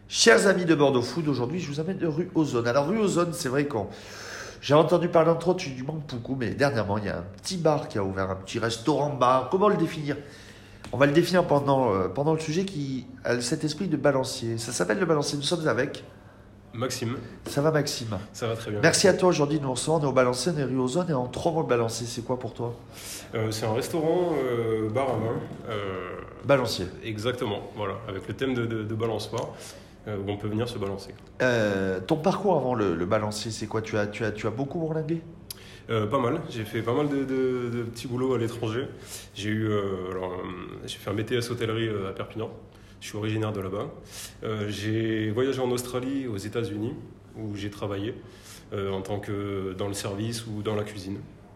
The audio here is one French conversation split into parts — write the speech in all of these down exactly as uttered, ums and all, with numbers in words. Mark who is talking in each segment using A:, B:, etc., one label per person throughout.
A: Chers amis de Bordeaux Food, aujourd'hui je vous amène de rue Ozone. Alors rue Ozone, c'est vrai qu'on... J'ai entendu parler entre autres du Mampoukou, mais dernièrement il y a un petit bar qui a ouvert, un petit restaurant-bar. Comment le définir? On va le définir pendant, euh, pendant le sujet qui a cet esprit de balancier. Ça s'appelle le balancier, nous sommes avec...
B: Maxime.
A: Ça va Maxime?
B: Ça va très bien.
A: Merci à toi aujourd'hui de nous recevoir. On est au balancier, on est rue Ozone et en trois mots le balancier, c'est quoi pour toi?
B: euh, C'est un restaurant euh, bar à vin. Euh,
A: Balancier.
B: Exactement, voilà, avec le thème de, de, de balançoire. Euh, où on peut venir se balancer.
A: Euh, ton parcours avant le, le balancier, c'est quoi? tu as, tu, as, tu as beaucoup bourlingué?
B: euh, Pas mal, j'ai fait pas mal de, de, de petits boulots à l'étranger. J'ai eu, euh, alors, euh, j'ai fait un B T S hôtellerie euh, à Perpignan, je suis originaire de là-bas. Euh, j'ai voyagé en Australie, aux États-Unis, où j'ai travaillé euh, en tant que dans le service ou dans la cuisine.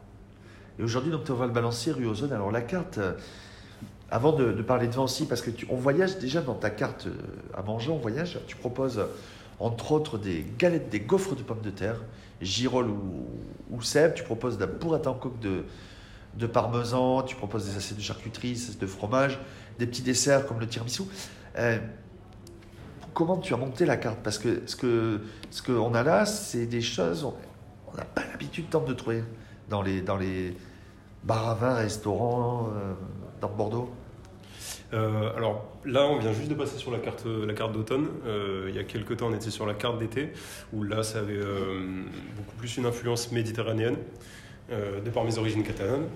A: Et aujourd'hui, donc, tu vas le balancier rue Ozone. Alors la carte... Euh... Avant de, de parler de vin aussi, parce que tu, on voyage déjà dans ta carte à manger, on voyage, tu proposes entre autres des galettes, des gaufres de pommes de terre, girolles ou, ou cèpes, tu proposes de la burrata en coque de, de parmesan, tu proposes des assiettes de charcuterie, de fromage, des petits desserts comme le tiramisu. Euh, comment tu as monté la carte? Parce que ce que ce qu'on a là, c'est des choses, on n'a pas l'habitude tant de trouver dans les, dans les bars à vin, restaurants, euh, dans Bordeaux.
B: Euh, alors là, on vient juste de passer sur la carte, la carte d'automne. Euh, il y a quelques temps, on était sur la carte d'été, où là, ça avait euh, beaucoup plus une influence méditerranéenne, euh, de par mes origines catalanes.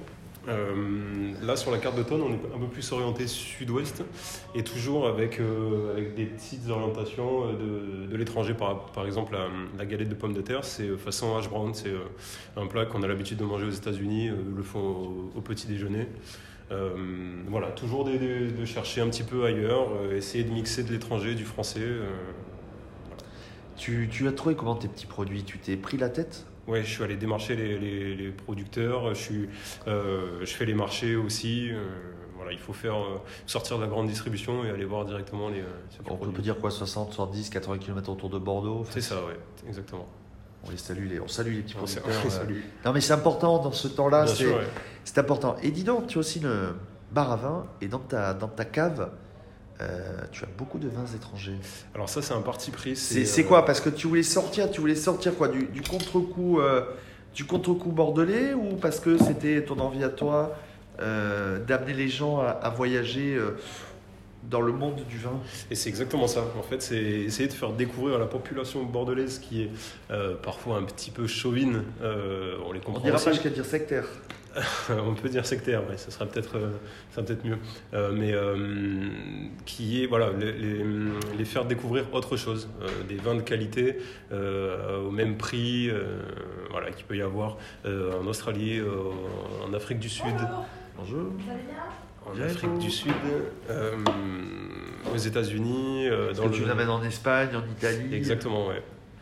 B: Euh, là, sur la carte d'automne, on est un peu plus orienté sud-ouest, et toujours avec, euh, avec des petites orientations de, de l'étranger. Par, par exemple, la, la galette de pommes de terre, c'est façon hash brown, c'est euh, un plat qu'on a l'habitude de manger aux États-Unis, euh, le font au, au petit déjeuner. Euh, voilà, toujours de, de, de chercher un petit peu ailleurs, euh, essayer de mixer de l'étranger, du français. Euh, voilà.
A: tu, tu as trouvé comment tes petits produits? Tu t'es pris la tête?
B: Ouais, je suis allé démarcher les, les, les producteurs, je, suis, euh, je fais les marchés aussi. Euh, voilà, il faut faire euh, sortir de la grande distribution et aller voir directement les.
A: On peut produits. dire quoi, soixante, soixante-dix, quatre-vingts kilomètres autour de Bordeaux?
B: C'est ça, ouais, exactement.
A: On les salue, les, on salue les petits
B: on
A: producteurs.
B: On salue.
A: Non mais c'est important dans ce temps-là, c'est,
B: sûr, ouais.
A: c'est important. Et dis donc, tu as aussi le bar à vin et dans ta, dans ta cave, euh, tu as beaucoup de vins étrangers.
B: Alors ça, c'est un parti pris.
A: C'est, c'est, c'est euh... quoi? Parce que tu voulais sortir, tu voulais sortir quoi, du, du contre-coup, euh, du contre-coup bordelais, ou parce que c'était ton envie à toi euh, d'amener les gens à, à voyager euh, dans le monde du vin?
B: Et c'est exactement ça. En fait, c'est essayer de faire découvrir à la population bordelaise qui est euh, parfois un petit peu chauvine. Euh, on les comprend.
A: On dira
B: aussi.
A: pas jusqu'à dire sectaire.
B: On peut dire sectaire, ouais, ça sera peut-être, euh, ça sera peut-être mieux. Euh, mais euh, qui est, voilà, les, les, les faire découvrir autre chose, euh, des vins de qualité euh, au même prix, euh, voilà, qu'il peut y avoir euh, en Australie, euh, en Afrique du Sud.
A: Bonjour.
B: En Afrique du Sud, euh, aux États-Unis, euh,
A: dans
B: le.
A: Tu l'amènes en Espagne, en Italie.
B: Exactement, ouais.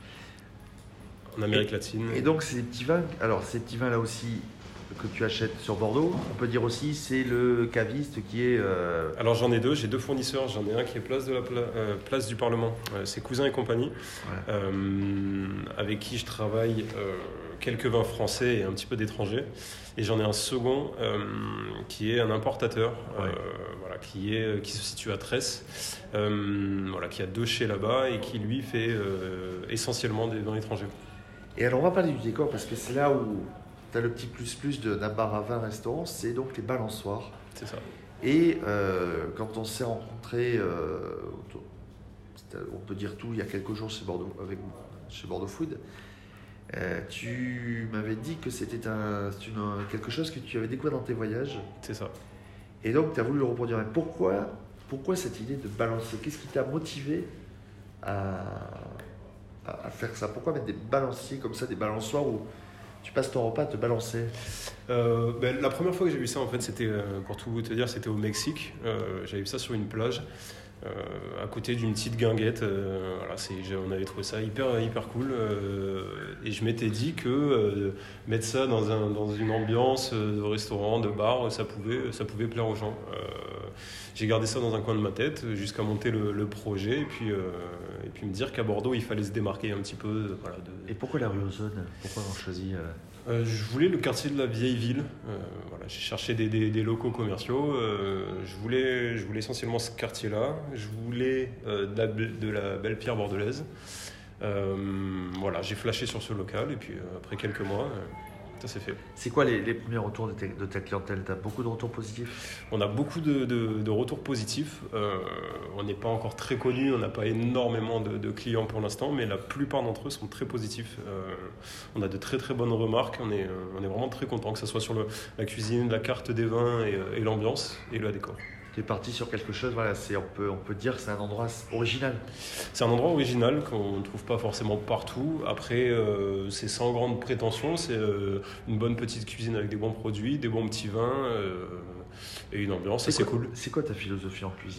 B: En Amérique
A: et,
B: latine.
A: Et donc ces petits vins, alors ces petits vins là aussi que tu achètes sur Bordeaux, on peut dire aussi c'est le caviste qui est. Euh...
B: Alors j'en ai deux, j'ai deux fournisseurs. J'en ai un qui est place de la pla- euh, place du Parlement, euh, c'est Cousin et compagnie, ouais. euh, avec qui je travaille euh, quelques vins français et un petit peu d'étrangers. Et j'en ai un second euh, qui est un importateur, ouais. euh, voilà, qui, est, qui se situe à Tresse, euh, voilà, qui a deux chais là-bas et qui lui fait euh, essentiellement des vins étrangers.
A: Et alors on va parler du décor parce que c'est là où tu as le petit plus-plus d'un bar à vin restaurant, c'est donc les balançoires.
B: C'est ça.
A: Et euh, quand on s'est rencontrés, euh, on peut dire tout, il y a quelques jours chez Bordeaux, avec, chez Bordeaux Food, Euh, tu m'avais dit que c'était un, c'est une, quelque chose que tu avais découvert dans tes voyages.
B: C'est ça.
A: Et donc tu as voulu le reproduire. Mais pourquoi, pourquoi cette idée de balancer? Qu'est-ce qui t'a motivé à, à, à faire ça? Pourquoi mettre des balanciers comme ça, des balançoires où tu passes ton repas à te balancer?
B: euh, ben, La première fois que j'ai vu ça, en fait, c'était, pour tout te dire, c'était au Mexique. Euh, j'avais vu ça sur une plage. Euh, à côté d'une petite guinguette, euh, voilà, c'est, on avait trouvé ça hyper, hyper cool euh, et je m'étais dit que euh, mettre ça dans, un, dans une ambiance de restaurant, de bar, ça pouvait, ça pouvait plaire aux gens. Euh, j'ai gardé ça dans un coin de ma tête jusqu'à monter le, le projet et puis, euh, et puis me dire qu'à Bordeaux, il fallait se démarquer un petit peu. Euh, voilà, de...
A: Et pourquoi la rue Ozone? Pourquoi on choisit euh...
B: Euh, je voulais le quartier de la vieille ville. Euh, voilà, j'ai cherché des, des, des locaux commerciaux. Euh, je, voulais, je voulais essentiellement ce quartier-là. Je voulais euh, de, la, de la belle pierre bordelaise. Euh, voilà, j'ai flashé sur ce local et puis euh, après quelques mois, euh, ça s'est fait.
A: C'est quoi les, les premiers retours de, tes, de ta clientèle? Tu as beaucoup de retours positifs?
B: On a beaucoup de, de, de retours positifs. Euh, on n'est pas encore très connu, on n'a pas énormément de, de clients pour l'instant, mais la plupart d'entre eux sont très positifs. Euh, on a de très très bonnes remarques. On est, on est vraiment très content, que ce soit sur le, la cuisine, la carte des vins et, et l'ambiance et le décor.
A: Tu es parti sur quelque chose, voilà, c'est, on, peut, on peut dire que c'est un endroit original.
B: C'est un endroit original qu'on ne trouve pas forcément partout. Après, euh, c'est sans grande prétention. C'est euh, une bonne petite cuisine avec des bons produits, des bons petits vins euh, et une ambiance.
A: C'est,
B: c'est
A: quoi,
B: cool.
A: C'est quoi ta philosophie en cuisine?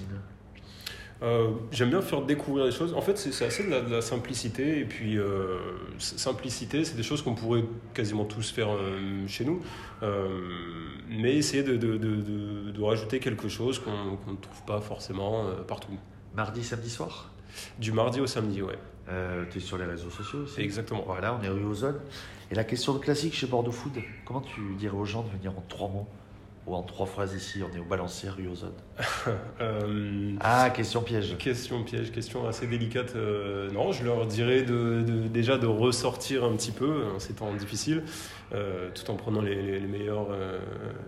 B: Euh, j'aime bien faire découvrir des choses. En fait, c'est, c'est assez de la, de la simplicité. Et puis, euh, simplicité, c'est des choses qu'on pourrait quasiment tous faire euh, chez nous. Euh, mais essayer de, de, de, de, de rajouter quelque chose qu'on, qu'on ne trouve pas forcément euh, partout.
A: Mardi, samedi soir?
B: Du mardi au samedi, ouais.
A: Euh, tu es sur les réseaux sociaux aussi?
B: Exactement.
A: Voilà, on est rue Ozone. Et la question classique chez Bordeaux Food, comment tu dirais aux gens de venir en trois mots? Ou en trois phrases ici, on est au Balancier, rue Ozone.
B: euh,
A: ah, question piège.
B: Question piège, question assez délicate. Euh, non, je leur dirais de, de, déjà de ressortir un petit peu en ces temps difficiles, euh, tout en prenant les, les, les meilleurs... Euh,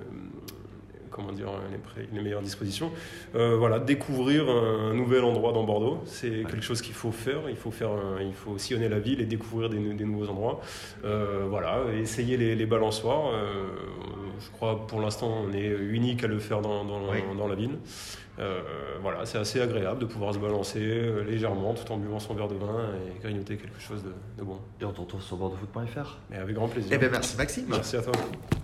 B: comment dire, les, pré- les meilleures dispositions. Euh, voilà, découvrir un nouvel endroit dans Bordeaux, c'est ouais. quelque chose qu'il faut faire. Il faut faire, un, il faut sillonner la ville et découvrir des, des nouveaux endroits. Euh, voilà, essayer les, les balançoires. Euh, je crois pour l'instant on est unique à le faire dans, dans, oui. dans la ville. Euh, voilà, c'est assez agréable de pouvoir se balancer euh, légèrement tout en buvant son verre de vin et grignoter quelque chose de, de bon.
A: Et on te retrouve sur bordeaux foot point f r.
B: Mais avec grand plaisir.
A: Eh bien, merci Maxime.
B: Merci à toi.